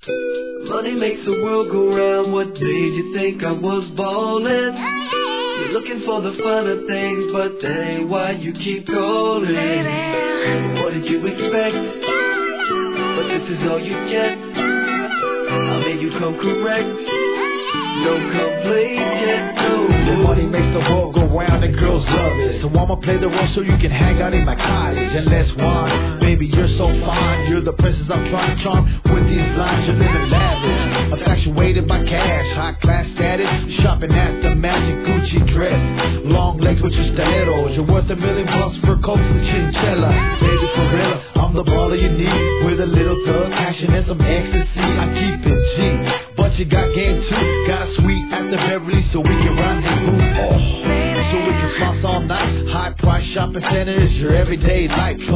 Money makes the world go round. What made you think I was ballin'? You're looking for the finer things, but that ain't why you keep calling. What did you expect? But this is all you get. I made you come correct. No complaints yet, no. The money makes the world go round and girls love it. So I'ma play the role so you can hang out in my cottage and let's wine. Baby, you're so fine. You're the princess I'm trying to charm. With these lines, you're living lavish. Infatuated by cash, high class status. Shopping at the magic Gucci dress. Long legs with your stilettos. You're worth $1 million for coat and chinchilla. Baby, for real, I'm the baller you need. With a little thug action and some ecstasy. I keep it G. But you got game too. Got a suite at the Beverly so we can rendezvous. So we can floss all night. High price shopping center is your everyday life.